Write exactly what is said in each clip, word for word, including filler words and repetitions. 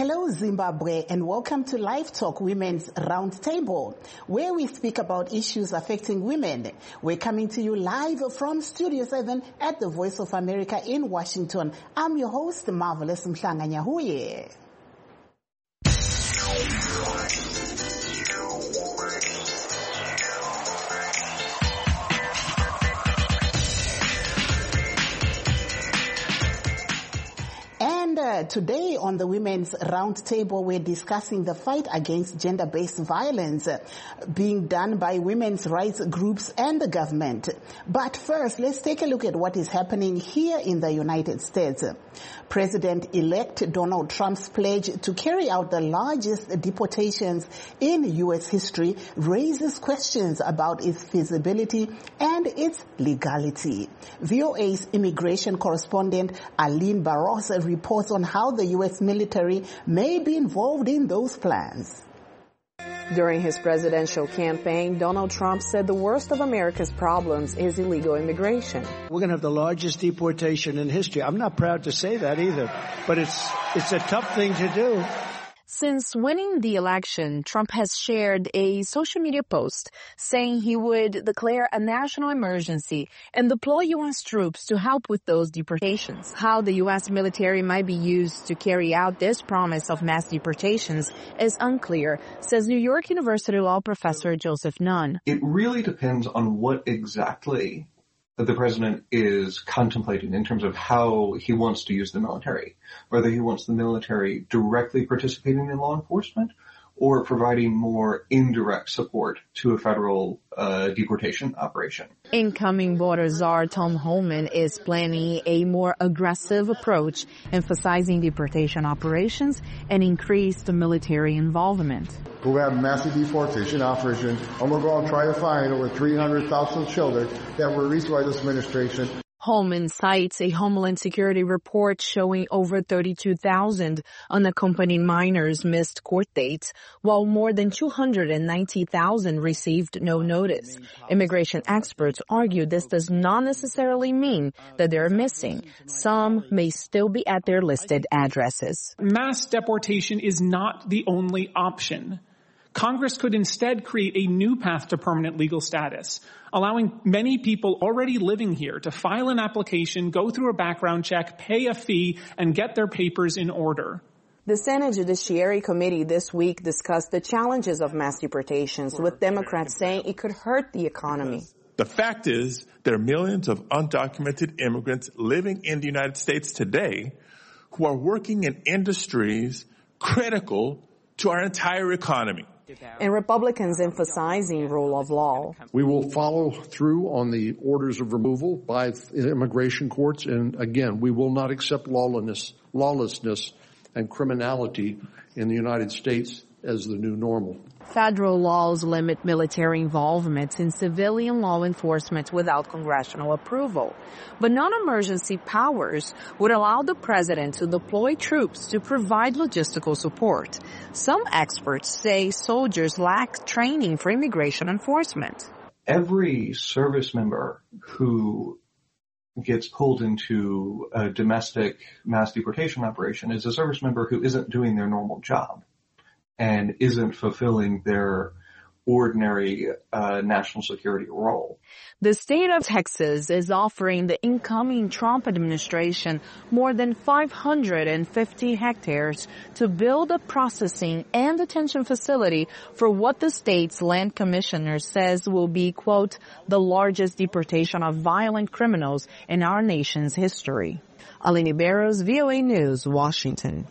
Hello, Zimbabwe, and welcome to Live Talk Women's Roundtable, where we speak about issues affecting women. We're coming to you live from Studio seven at the Voice of America in Washington. I'm your host, Marvelous Mhlanga Nyahuye. Today on the Women's Roundtable, we're discussing the fight against gender-based violence uh, being done by women's rights groups and the government. But first, let's take a look at what is happening here in the United States. President-elect Donald Trump's pledge to carry out the largest deportations in U S history raises questions about its feasibility and its legality. V O A's immigration correspondent Aline Barros reports on how the U S military may be involved in those plans. During his presidential campaign, Donald Trump said the worst of America's problems is illegal immigration. We're going to have the largest deportation in history. I'm not proud to say that either, but it's it's a tough thing to do. Since winning the election, Trump has shared a social media post saying he would declare a national emergency and deploy U S troops to help with those deportations. How the U S military might be used to carry out this promise of mass deportations is unclear, says New York University law professor Joseph Nunn. It really depends on what exactly that the president is contemplating in terms of how he wants to use the military, whether he wants the military directly participating in law enforcement or providing more indirect support to a federal uh, deportation operation. Incoming border czar Tom Homan is planning a more aggressive approach, emphasizing deportation operations and increased military involvement. We have massive deportation operation, and we're going to try to find over three hundred thousand children that were released by this administration. Holman cites a Homeland Security report showing over thirty-two thousand unaccompanied minors missed court dates, while more than two hundred ninety thousand received no notice. Immigration experts argue this does not necessarily mean that they're missing. Some may still be at their listed addresses. Mass deportation is not the only option. Congress could instead create a new path to permanent legal status, allowing many people already living here to file an application, go through a background check, pay a fee, and get their papers in order. The Senate Judiciary Committee this week discussed the challenges of mass deportations, with Democrats saying it could hurt the economy. The fact is, there are millions of undocumented immigrants living in the United States today who are working in industries critical to our entire economy. And Republicans emphasizing rule of law. We will follow through on the orders of removal by immigration courts, and again, we will not accept lawlessness, lawlessness and criminality in the United States as the new normal. Federal laws limit military involvement in civilian law enforcement without congressional approval. But non-emergency powers would allow the president to deploy troops to provide logistical support. Some experts say soldiers lack training for immigration enforcement. Every service member who gets pulled into a domestic mass deportation operation is a service member who isn't doing their normal job and isn't fulfilling their ordinary uh, national security role. The state of Texas is offering the incoming Trump administration more than five hundred fifty hectares to build a processing and detention facility for what the state's land commissioner says will be, quote, the largest deportation of violent criminals in our nation's history. Aline Barros, V O A News, Washington.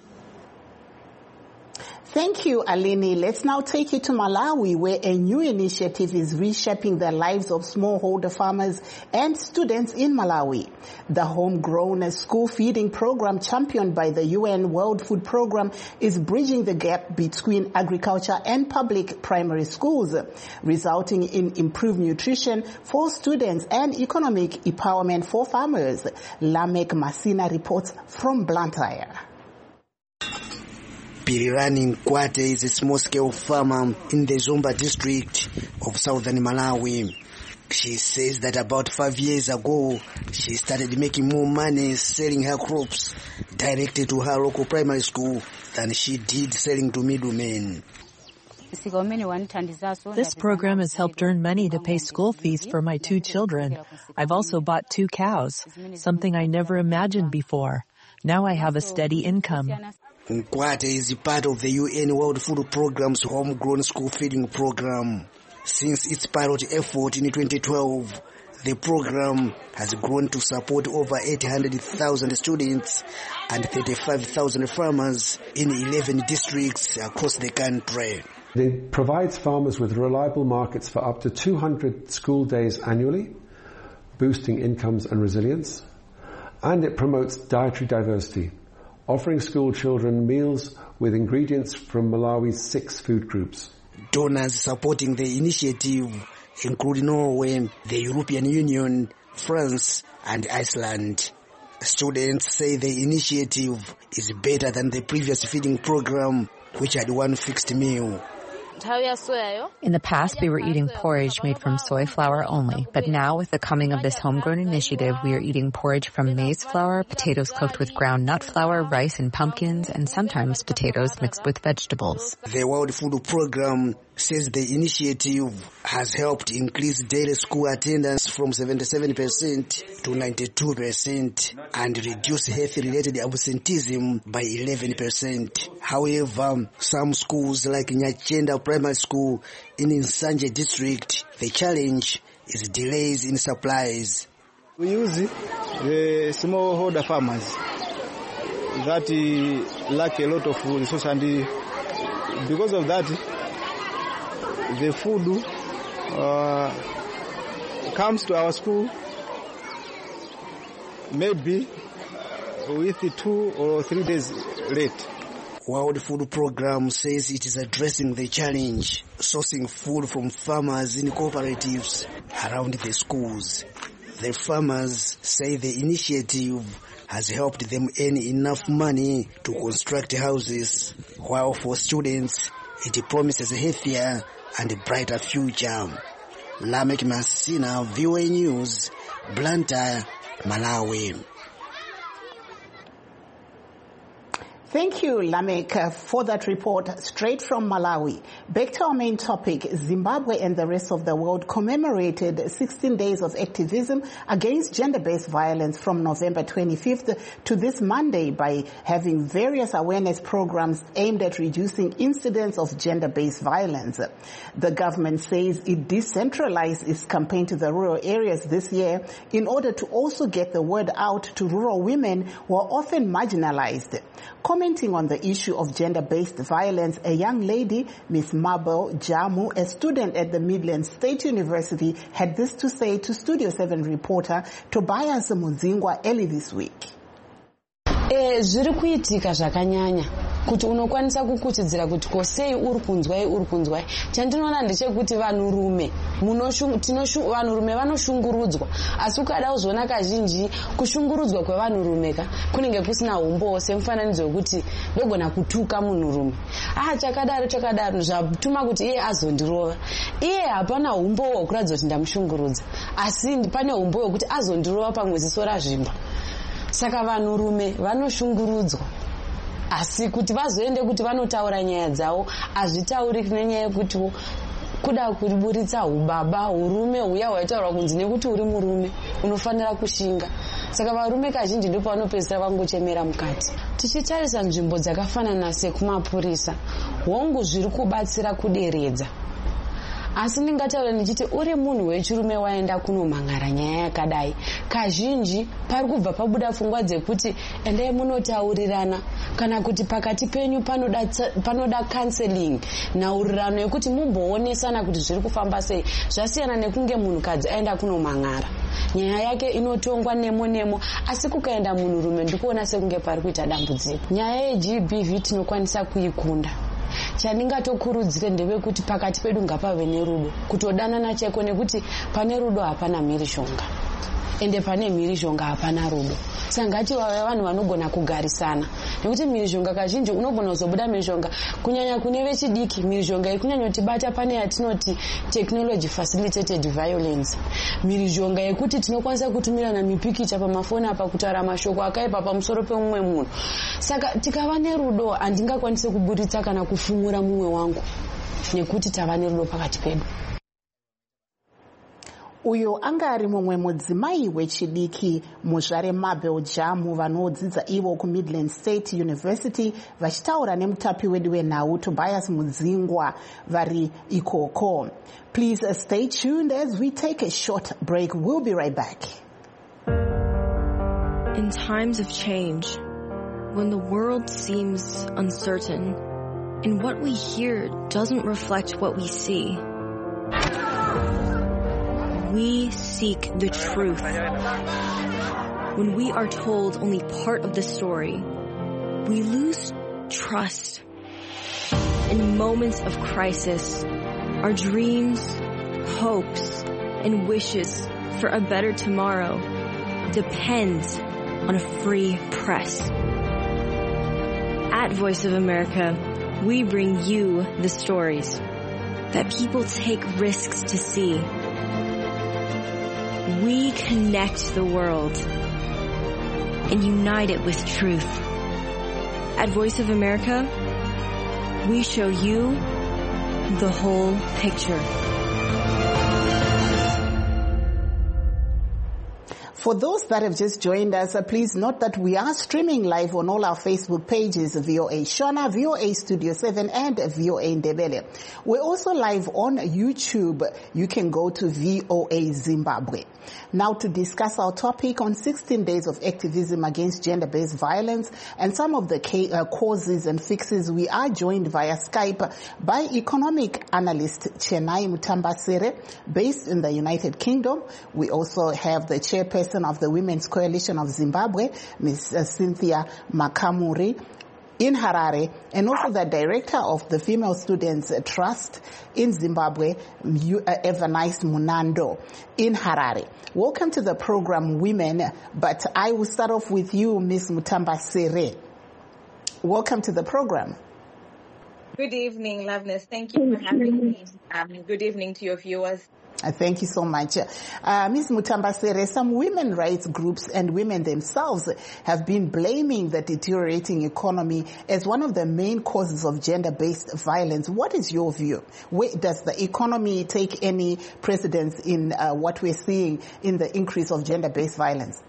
Thank you, Alini. Let's now take you to Malawi, where a new initiative is reshaping the lives of smallholder farmers and students in Malawi. The homegrown school feeding program championed by the U N World Food Programme is bridging the gap between agriculture and public primary schools, resulting in improved nutrition for students and economic empowerment for farmers. Lamek Masina reports from Blantyre. Pirirani Nkwate is a small-scale farmer in the Zomba district of southern Malawi. She says that about five years ago, she started making more money selling her crops directly to her local primary school than she did selling to middlemen. This program has helped earn money to pay school fees for my two children. I've also bought two cows, something I never imagined before. Now I have a steady income. Nkwate is part of the U N World Food Programme's homegrown school feeding program. Since its pilot effort in twenty twelve, the program has grown to support over eight hundred thousand students and thirty-five thousand farmers in eleven districts across the country. It provides farmers with reliable markets for up to two hundred school days annually, boosting incomes and resilience. And it promotes dietary diversity, offering school children meals with ingredients from Malawi's six food groups. Donors supporting the initiative include Norway, the European Union, France, and Iceland. Students say the initiative is better than the previous feeding program, which had one fixed meal. In the past, we were eating porridge made from soy flour only, but now with the coming of this homegrown initiative, we are eating porridge from maize flour, potatoes cooked with ground nut flour, rice and pumpkins, and sometimes potatoes mixed with vegetables. The World Food Programme says the initiative has helped increase daily school attendance from seventy-seven percent to ninety-two percent and reduce health-related absenteeism by eleven percent. However, some schools like Nyachenda Primary School in Nsanje district, the challenge is delays in supplies. We use the smallholder farmers that lack a lot of resources, and because of that, the food uh, comes to our school maybe with two or three days late. World Food Programme says it is addressing the challenge, sourcing food from farmers in cooperatives around the schools. The farmers say the initiative has helped them earn enough money to construct houses, while for students it promises a healthier and a brighter future. Lamek Masina, V O A News, Blantyre, Malawi. Thank you, Lamek, for that report straight from Malawi. Back to our main topic, Zimbabwe and the rest of the world commemorated sixteen days of activism against gender-based violence from November twenty-fifth to this Monday by having various awareness programs aimed at reducing incidents of gender-based violence. The government says it decentralized its campaign to the rural areas this year in order to also get the word out to rural women who are often marginalized. Commenting on the issue of gender-based violence, a young lady, Miss Mabel Jamu, a student at the Midland State University, had this to say to Studio seven reporter Tobias Muzingwa early this week. Eh, zviri kuitika zvakanyanya kuti unokwanisa kukuchidzira kuti kosei uri kunzwai uri kunzwai. Chandinoona ndechekuti vanhurume vanhurume vanoshungurudzwa, asi ukada kuzoona kazhinji kushungurudzwa kwevanhurume ka kunenge kusina umbo semufananidzo wekuti ndogona kutuka munhurume. Ah, chakadaro chakadaro zvatuma kuti iye azondirova. Iye hapana umbo hwekuratidza kuti ndamushungurudza, asi pane umbo hwekuti azondirova pamwe ziso razvimba. Saka vanhurume vanoshungurudzwa, asi kuti vazoende kuti vanotaura nyaya dzavo hazvitauriki nenyaya yekuti kuda kuriburitsa ubaba urume huya hwaitaurwa kunzi nekuti uri murume unofanira kushinga. Saka varume kazhinji ndipo vanopedzisira vangochemera mukati. Tichitarisa nzvimbo dzakafanana sekumapurisa, hongu zviri kubatsira kuderedza. Asi ndingataura ndichiti uri munhu wechirume waenda kunomangara nyaya yakadai, kazhinji pari kubva pabuda pfungwa dzekuti endai munotaurirana, kana kuti pakati penyu panoda panoda counseling, nhaurirano yekuti mumboonesana kuti zviri kufamba sei. Zvasiyana nekunge munhukadzi aenda kunomangara, nyaya yake inotongwa nemo nemo, asi kukaenda munhurume ndikuona sekunge pari kuita dambudziko. Nyaya yeG B V tinokwanisa kuikunda. Chandingatokurudzire ndevekuti pakati pedu ngapave nerudo, kutodanana chaiko, nekuti pane rudo hapana mhirishonga, ende pane mhirishonga hapana rudo. Saka ngati vave vanhu vanogona kugarisana. nekuti mhirizhonga kazhinji unogona kuzobuda mhirizhonga kunyanya kune vechidiki mhirizhonga yekunyanyotibata pane yatinoti technology facilitated violence, mhirizhonga yekuti tinokwanisa kutumirana mipikicha pamafoni apa kutaura mashoko akaipa pamusoro pemumwe munhu. Saka tikava nerudo handingakwanise kuburitsa kana kufumura mumwe wangu nekuti tava nerudo pakati pedu. Uyo anga ari mumwe mudzimai wechidiki muzvare maBelgium vanodzidza ivo kuMidland State University vachitaura nemutapi wedu wenhau Tobias Mudzingwa vari ikoko. Please uh, stay tuned as we take a short break. We'll be right back. In times of change, when the world seems uncertain and what we hear doesn't reflect what we see, we seek the truth. When we are told only part of the story, we lose trust. In moments of crisis, our dreams, hopes, and wishes for a better tomorrow depend on a free press. At Voice of America, we bring you the stories that people take risks to see. We connect the world and unite it with truth. At Voice of America, we show you the whole picture. For those that have just joined us, uh, please note that we are streaming live on all our Facebook pages, V O A Shona, V O A Studio seven, and V O A Ndebele. We're also live on YouTube. You can go to V O A Zimbabwe. Now to discuss our topic on sixteen days of activism against gender-based violence and some of the ca- uh, causes and fixes, we are joined via Skype by economic analyst Chenai Mutambasere, based in the United Kingdom. We also have the chairperson of the Women's Coalition of Zimbabwe, Miz Cynthia Makamuri, in Harare, and also the director of the Female Students Trust in Zimbabwe, Evernice Munando, in Harare. Welcome to the program, Women, but I will start off with you, Miz Mutambasere. Welcome to the program. Good evening, Loveness. Thank you for having me. Um, good evening to your viewers. Uh, thank you so much. Uh, Miz Mutambasere, some women rights groups and women themselves have been blaming the deteriorating economy as one of the main causes of gender-based violence. What is your view? Where, does the economy take any precedence in uh, what we're seeing in the increase of gender-based violence?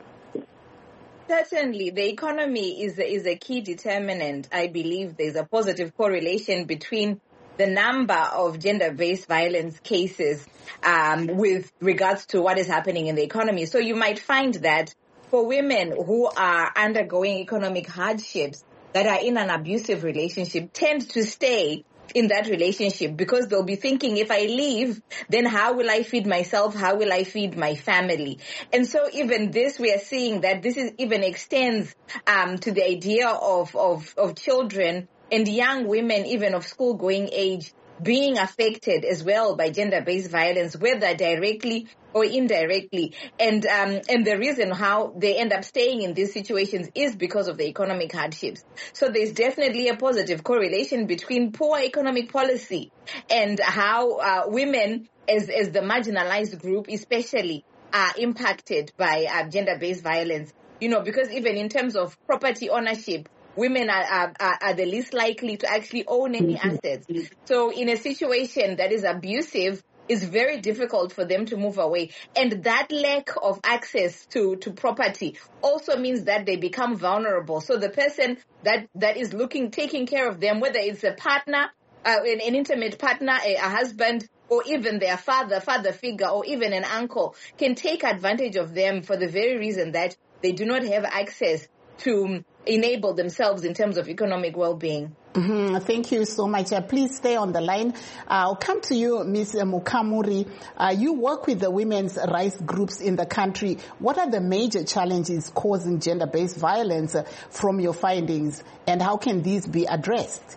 Certainly, the economy is, is a key determinant. I believe there's a positive correlation between the number of gender-based violence cases um, with regards to what is happening in the economy. So you might find that for women who are undergoing economic hardships that are in an abusive relationship tend to stay in that relationship because they'll be thinking, if I leave, then how will I feed myself? How will I feed my family? And so even this, we are seeing that this is even extends um, to the idea of, of, of children and young women, even of school-going age, being affected as well by gender-based violence, whether directly or indirectly. And um, and the reason how they end up staying in these situations is because of the economic hardships. So there's definitely a positive correlation between poor economic policy and how uh, women, as, as the marginalized group especially, are impacted by uh, gender-based violence. You know, because even in terms of property ownership, women are, are, are the least likely to actually own any assets. So in a situation that is abusive, it's very difficult for them to move away. And that lack of access to, to property also means that they become vulnerable. So the person that, that is looking, taking care of them, whether it's a partner, uh, an, an intimate partner, a, a husband, or even their father, father figure, or even an uncle, can take advantage of them for the very reason that they do not have access to enable themselves in terms of economic well-being. Mm-hmm. Thank you so much. Uh, please stay on the line. Uh, I'll come to you, Miz Mukamuri. Uh, you work with the women's rights groups in the country. What are the major challenges causing gender-based violence uh, from your findings, and how can these be addressed?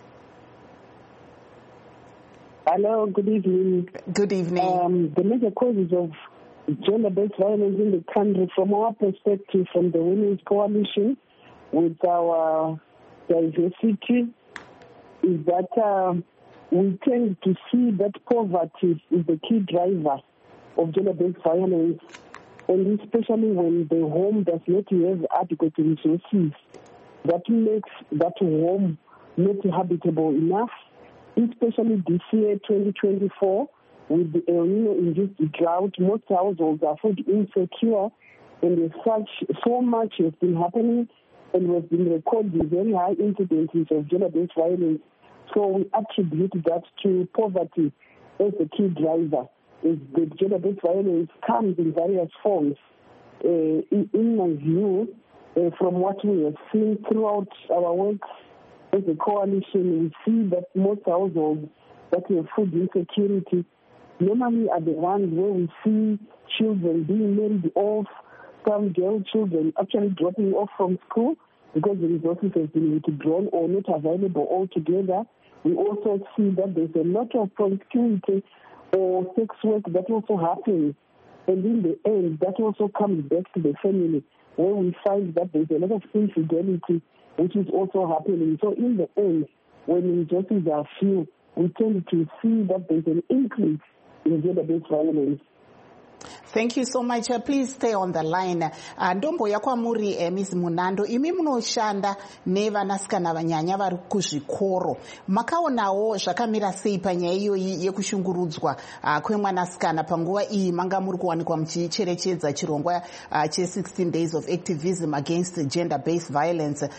Hello, good evening. Good evening. Um, the major causes of gender-based violence in the country, from our perspective, from the Women's Coalition, with our diversity is that uh, we tend to see that poverty is the key driver of gender-based violence, and especially when the home does not have adequate resources that makes that home not habitable enough, especially this year, twenty twenty-four, with the El Nino-induced drought. Most households are food insecure, and as such, so much has been happening, and we've been recording very high incidences of gender-based violence. So we attribute that to poverty as the key driver. Is the gender-based violence comes in various forms. Uh, in, in my view, uh, from what we have seen throughout our work as a coalition, we see that most households that have food insecurity normally are the ones where we see children being married off, some girl children actually dropping off from school because the resources have been withdrawn or not available altogether. We also see that there's a lot of promiscuity or sex work that also happens. And in the end, that also comes back to the family, where we find that there's a lot of infidelity, which is also happening. So in the end, when resources are few, we tend to see that there's an increase in gender-based violence. Thank you so much. Uh, please stay on the line. Uh, ndombo ya kwamuri eh, Miz Munando, imi munoshanda nevanasikana vanyanya vari kuzvikoro. Makaonawo zvakamira sei panyaya iyoyi yekushungurudzwa uh, kwemwanasikana panguva iyi manga muri kuwanikwa muchicherechedza chirongwa uh, che sixteen days of activism against gender-based violence.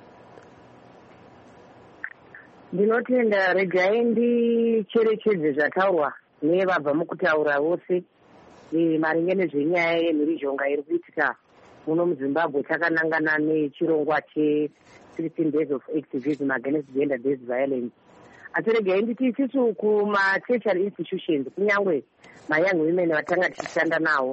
Ndinotenda regai ndicherechedze zvataurwa nevabva mukutaura vose maringe nezvenyaya yemhirizhonga iri kuitika muno muZimbabwe takanangana nechirongwa che sixteen days of activism against gender based violence. Asi regai nditi isusu kuma-tertiary institutions kunyangwe ma-young women vatanga tichishanda nawo,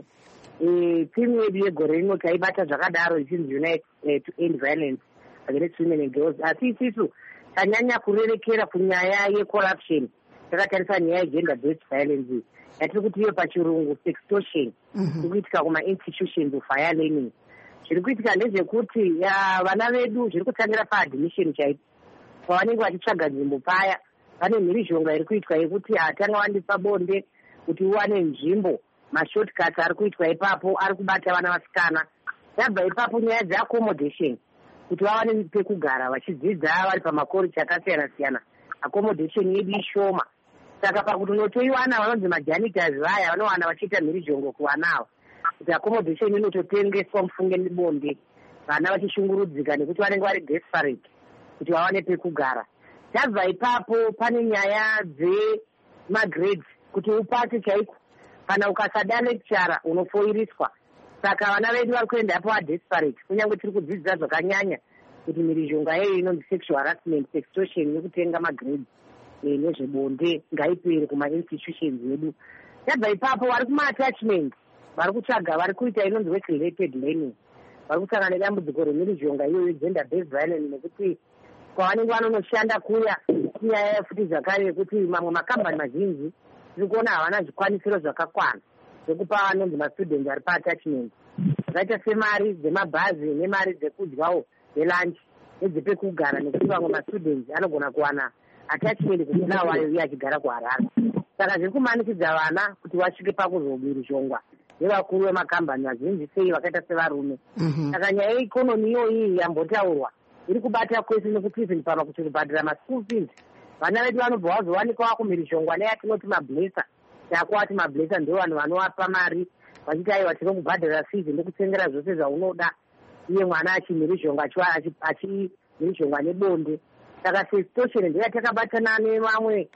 timu yedu yegore rino taibata zvakadaro ichinzi Unite uh, to End Violence Against Women and Girls. Asi isusu tanyanya kurerekera kunyaya yecorruption, takatarisa nyaya yegender based violence yatiri kuti iyo pachirungu sextortion iri kuitika kuma-institutions of higher learning. Zviri kuitika ndezvekuti vana vedu zviri kutangira paadmission chaipo, pavanenge vachitsvaga nzvimbo paya pane mhirizhonga iri kuitwa yekuti hatanga wandisa bonde kuti uwane nzvimbo, mashortcuts ari kuitwa ipapo ari kubata vana vasikana. Yabva ipapo nyaya dzeaccommodation, kuti vawane pekugara vachidzidza vari pamakoreji akasiyana siyana, accommodation yedu ishoma. Saka pakuti unotoiwana vanonzi majanitors vaya vanowana vachiita mhirizhongo kuvanava, kuti accommodation inototengeswa mufunge nebonde, vana vachishungurudzika nekuti vanenge vari desperate kuti vawane pekugara. Tabva ipapo pane nyaya dzemagrades, kuti upase chaiko, kana ukasada lecturer unofoiriswa. Saka vana vedu vari kuendapo vadesperate, kunyange tiri kudzidzisa zvakanyanya kuti mhirizhonga yeyo inonzi sexual harassment, sextortion yekutenga magrades nezvebonde ngaipere kuma-institutions edu. Yabva ipapo vari kuma-attachment, vari kutsvaga, vari kuita inonzi work related learning, vari kusangana nedambudziko remhirizhonga iyoyo gender based violence, nekuti kwavanenge vanonoshanda kuya kunyaya futi zvakare yekuti mamwe makambani mazhinji tiri kuona havana zvikwanisiro zvakakwana zvekupa vanonzi mastudents ari pa-attachment, zvakaita semari dzemabhazi nemari dzekudyawo dzelunch nedzepekugara, nekuti vamwe mastudents anogona kuwana attachment kuti nawayo iye achigara kuHarare. Saka zviri kumanikidza vana kuti vasvike pakuzomhirizhongwa nevakuru vemakambani vazhinji sei vakaita sevarume. Saka nyaya yeikonomi iyoyi yambotaurwa iri kubata kwese, nekuti even pama kuti kubhadhira maschool fees vana vedu vanobva vazowanikwa kumhirizhongwa neyatinoti mablesa. Takuwati mablesa ndio vanhu vanovapa mari vachiti aiwa tinokubhadhira fees nekutengera zvose zvaunoda, iye mwana achimhirizhonga achimhirizhonga nebonde. Saka sextortion ndiyo takabatana nevamwe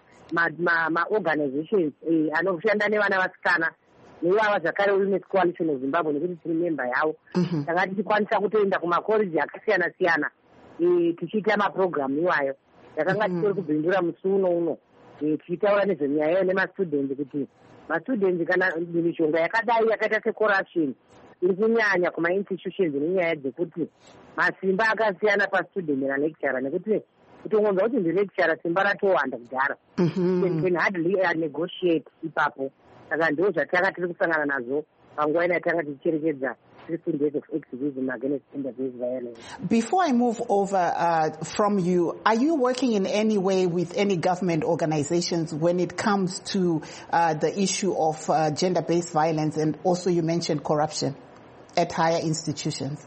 ma-organizations anoshanda nevana vasikana neivava zvakare Women's Coalition of Zimbabwe, nekuti tiri member yavo. Saka tichikwanisa kutoenda kumakoreji akasiyana siyana tichiita maprogramu iwayo. Takanga titori kubhindura musi uno uno tichitaura nezvenyaya nemastudents, kuti mastudents kana mhirizhonga yakadai yakaita secorruption iri kunyanya kuma-institutions nenyaya dzekuti masimba akasiyana pastudent nalecturer, nekuti kutongonza kuti ndilecturer simba ratowanda kudhara, can hardly negotiate ipapo. Saka ndio zvatanga tiri kusangana nazvo panguva ina tanga tichicherechedza sixteen days of activism against gender-based violence. Before I move over uh, from you, are you working in any way with any government organizations when it comes to uh, the issue of uh, gender-based violence, and also you mentioned corruption at higher institutions?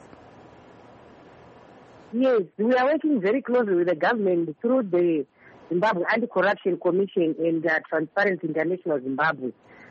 Yes, we are working very closely with the government through the Zimbabwe Anti-Corruption Commission and uh, Transparency International Zimbabwe.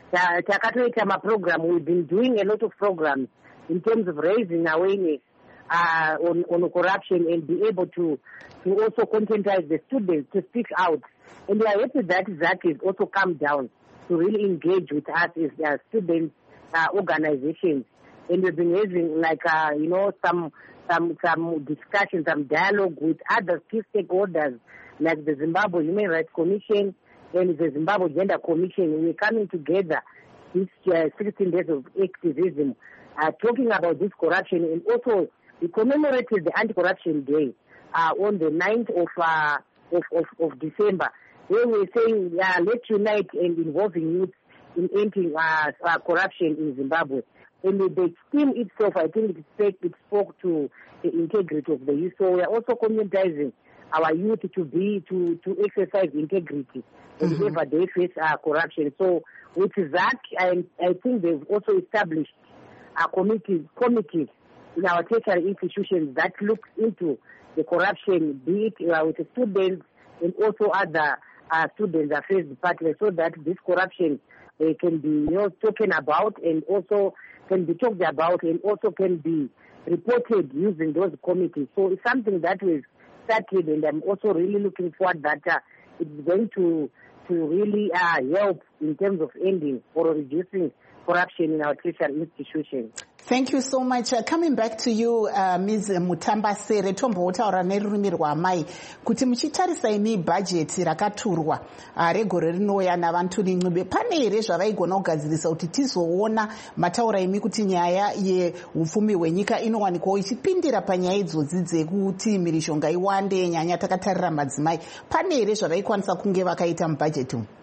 Takatoita program. We've been doing a lot of programs in terms of raising awareness uh, on, on corruption and be able to, to also conscientize the students to speak out. And we are happy that Zach has also come down to really engage with us as uh, student uh, organizations. And we've been having like, uh, you know, some, some, some discussion, some dialogue with other key stakeholders like the Zimbabwe Human Rights Commission and the Zimbabwe Gender Commission. We're coming together this uh, sixteen days of activism, uh, talking about this corruption, and also we commemorated the Anti-Corruption Day uh, on the ninth of, uh, of, of, of December, where we're saying uh, let's unite and involving youth in ending uh, uh, corruption in Zimbabwe. And the team itself, I think it spoke, it spoke to the integrity of the youth. So we are also communitizing our youth to be to, to exercise integrity mm-hmm. whenever they face uh, corruption. So with that, I, I think they've also established a committee committees in our tertiary institutions that look into the corruption, be it uh, with the students and also other uh, students affairs departments, so that this corruption uh, can be you know spoken about and also can be talked about and also can be reported using those committees. So it's something that we've started, and I'm also really looking forward that uh, it's going to to really uh, help in terms of ending or reducing corruption in our tertiary institutions. Thank you so much. Uh, coming back to you, uh, Miz Mutambasere, tombotaura nerurimi rwamai kuti muchitarisa imi bhajeti rakaturwa uh, regore rinouya navantu rin'ube, pane here zvavaigona kugadzirisa kuti tizoona mataura imi kuti nyaya yeupfumi hwenyika inowanikwawo ichipindira panyaya idzodzi dzekuti mhirizhonga iwande, nyanya takatarira madzimai? Pane here zvavaikwanisa kunge vakaita mubhajeti umu?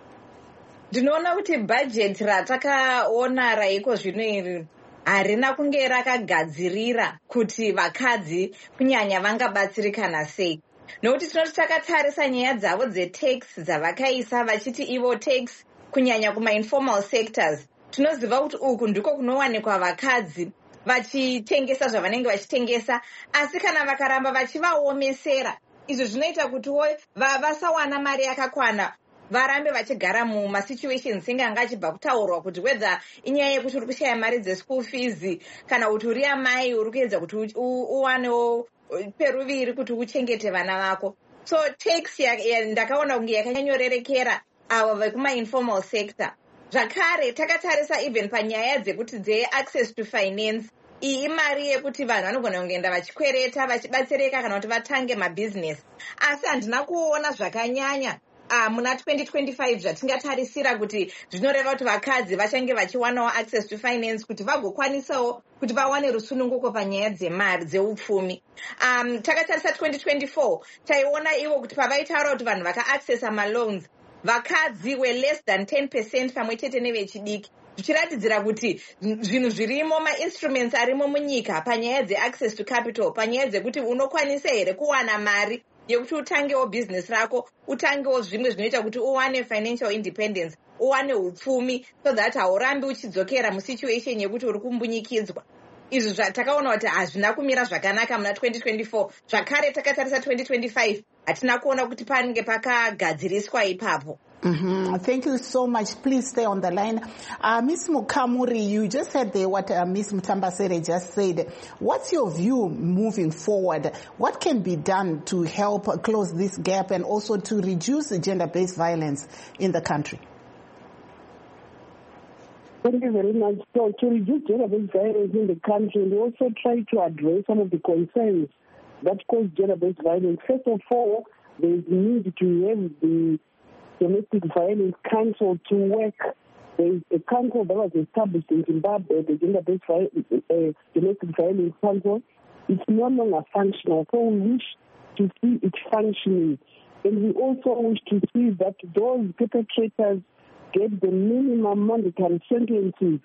Ndinoona kuti bhajeti ratakaona raiko zvino iri harina kunge rakagadzirira kuti vakadzi kunyanya vangabatsirikana sei. Nokuti tinoti takatarisa nyaya dzavo dzetax dzavakaisa vachiti ivo tax kunyanya kuma-informal sectors, tinoziva kuti uku ndiko kunowanikwa vakadzi vachitengesa zvavanenge vachitengesa, asi kana vakaramba vachivaomesera, izvo zvinoita kuti vasawana mari yakakwana, varambe vachigara mumasituations senge anga achibva kutaurwa kuti whether inyaya yekuti uri kushaya mari dzeschool fees kana kuti uri amai uri kuedza kuti uwanewo peruviri kuti uchengete vana vako. So tax ndakaona kunge yakanyanyorerekera avo vekuma-informal sector. Zvakare takatarisa even panyaya dzekuti dze-access to finance, iyi imari yekuti vanhu vanogona kungoenda vachikwereta vachibatsirika kana kuti vatange mabhizinesi, asi handina kuona zvakanyanya Uh, muna twenty twenty-five zvatingatarisira kuti zvinoreva kuti vakadzi vachange vachiwanawo access to finance kuti vagokwanisawo kuti vawane rusununguko panyaya dzemari dzeupfumi. Um, takatarisa twenty twenty-four taiona ivo kuti pavaitaura kuti vanhu vaka-accessa maloans, vakadzi were less than ten percent pamwe chete nevechidiki, zvichiratidzira kuti zvinhu zvirimo, ma-instruments arimo munyika panyaya dze-access to capital, panyaya dzekuti unokwanisa here kuwana mari yekuti utangewo business rako, utangewo zvimwe zvinoita kuti uwane financial independence, uwane upfumi, so that haurambi uchidzokera musituation yekuti uri kumbunyikidzwa. Izvi takaona kuti hazvina kumira zvakanaka muna twenty twenty-four. Zvakare takatarisa twenty twenty-five hatina kuona kuti panenge pakagadziriswa ipapo. Mm-hmm. Thank you so much. Please stay on the line. Uh, Miz Mukamuri, you just said there what uh, Miz Mutambasere just said. What's your view moving forward? What can be done to help close this gap and also to reduce gender-based violence in the country? Thank you very much. So to reduce gender-based violence in the country, we also try to address some of the concerns that cause gender-based violence. First of all, there is need to have the Domestic Violence Council to work. There is a council that was established in Zimbabwe, the Gender-Based uh, Domestic Violence Council. It's no longer functional, so we wish to see it functioning. And we also wish to see that those perpetrators get the minimum mandatory sentences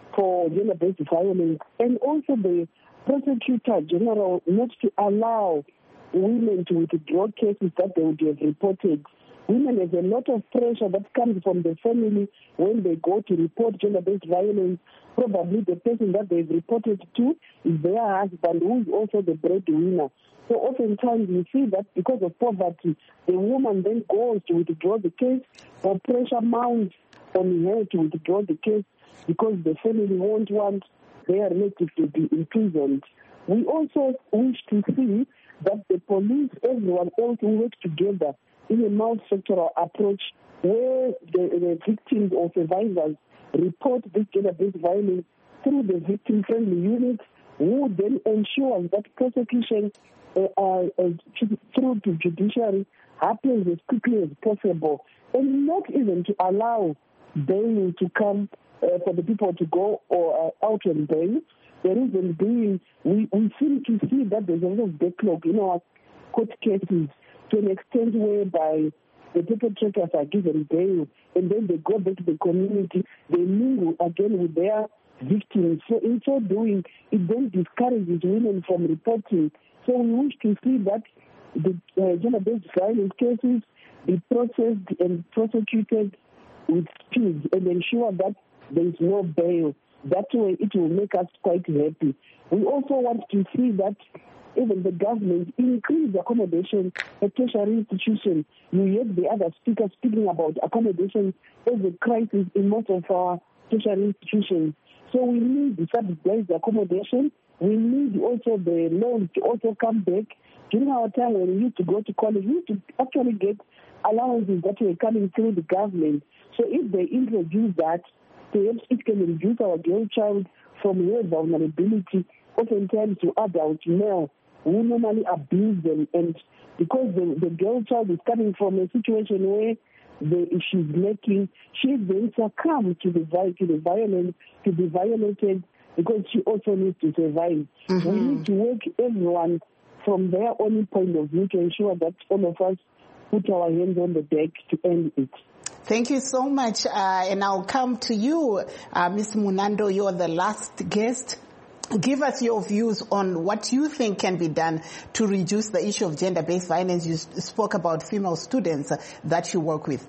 for gender-based violence, and also the prosecutor general not to allow women to withdraw cases that they would have reported. Women have a lot of pressure that comes from the family when they go to report gender-based violence. Probably the person that they've reported to is their husband, who is also the breadwinner. So oftentimes you see that because of poverty, the woman then goes to withdraw the case, or pressure mounts on her to withdraw the case because the family won't want their relative to be imprisoned. We also wish to see that the police, everyone else will work together in a multi-sectoral approach where the, the victims or survivors report this gender-based violence through the victim-friendly units, who then ensure that prosecution uh, uh, uh, through the judiciary happens as quickly as possible, and not even to allow bail to come uh, for the people to go or uh, out on bail. The reason being, we, we seem to see that there's a lot of backlog in our court cases to an extent whereby the perpetrators are given bail and then they go back to the community, they mingle again with their victims. So in so doing, it then discourages women from reporting. So we wish to see that the uh, gender-based violence cases be processed and prosecuted with speed and ensure that there is no bail. That way it will make us quite happy. We also want to see that even the government increase accommodation at tertiary institutions. You heard the other speaker speaking about accommodation as a crisis in most of our tertiary institutions. So we need the subsidized accommodation. We need also the loans to also come back. During our time when we used to go to college, we used to actually get allowances that were coming through the government. So if they introduce that, perhaps it can reduce our girl child from her vulnerability, oftentimes to adult male who normally abuse them. And because the, the girl child is coming from a situation where the, she's lacking, she's then succumb to the, to the violence, to be violated, because she also needs to survive. Mm-hmm. We need to work everyone from their own point of view to ensure that all of us put our hands on the deck to end it. Thank you so much. Uh, and I'll come to you, uh, Miz Munando. You're the last guest. Give us your views on what you think can be done to reduce the issue of gender-based violence. You spoke about female students that you work with.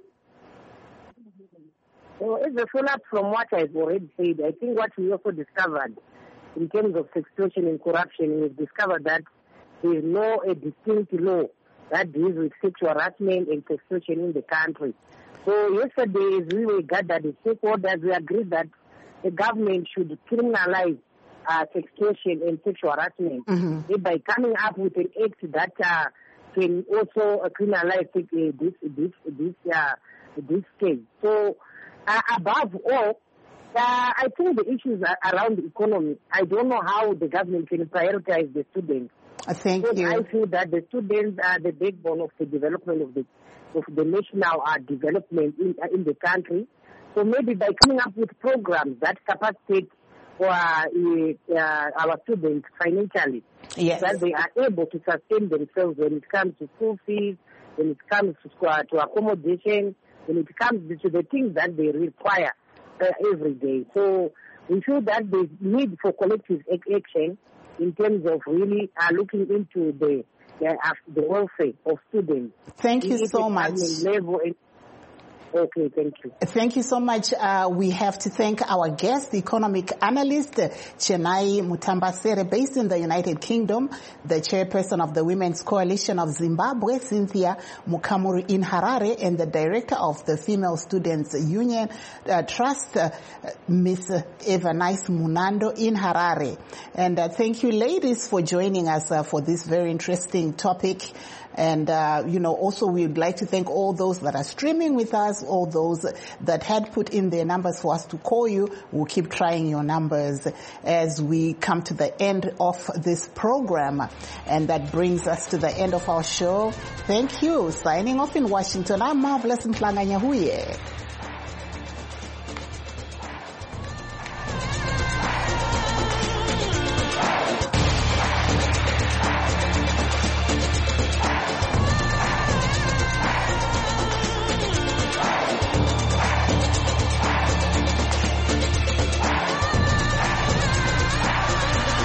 So as a follow-up from what I've already said, I think what we also discovered in terms of sextortion and corruption, we've discovered that there is no a distinct law that deals with sexual harassment and sextortion in the country. So yesterday, as we were gathered as stakeholders, we agreed that the government should criminalize uh, sextortion and sexual harassment mm-hmm. by coming up with an act that uh, can also uh, criminalize uh, this this this uh, this case. So uh, above all, uh, I think the issues are around the economy. I don't know how the government can prioritize the students. Thank so you. I feel that the students are the backbone of the development of the of the national uh, development in uh, in the country. So maybe by coming up with programs that capacitate for uh, uh, our students financially, yes. that they are able to sustain themselves when it comes to school fees, when it comes to, uh, to accommodation, when it comes to the things that they require uh, every day. So we feel that there's need for collective action in terms of really uh, looking into the the, uh, the welfare of students. Thank you so much. Level and, okay, thank you. Thank you so much. Uh, we have to thank our guest, the economic analyst, Chenai Mutambasere, based in the United Kingdom, the chairperson of the Women's Coalition of Zimbabwe, Cynthia Mukamuri in Harare, and the director of the Female Students Union uh, Trust, uh, Miz Evanice Munando in Harare. And uh, thank you, ladies, for joining us uh, for this very interesting topic. And, uh, you know, also we would like to thank all those that are streaming with us, all those that had put in their numbers for us to call you. We'll keep trying your numbers as we come to the end of this program. And that brings us to the end of our show. Thank you. Signing off in Washington, I'm Marvelous Mhlanga Nyahuye.